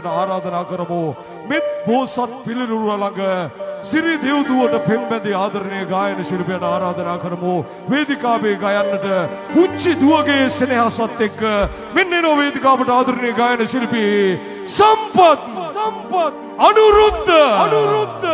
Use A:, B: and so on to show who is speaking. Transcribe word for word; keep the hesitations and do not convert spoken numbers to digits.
A: අපට ආරාධනා කරමු මෙත් බෝසත් පිළිනුර ළඟ සිරි දෙව්දුවට පෙම්බැඳි ආදරණීය ගායන ශිල්පියන් ආරාධනා කරමු වේදිකාවේ ගයන්නට පුංචි දුවගේ සෙනෙහසත් එක්ක මෙන්න එන වේදිකාවට ආදරණීය ගායන ශිල්පී සම්පත් සම්පත් අනුරුද්ධ අනුරුද්ධ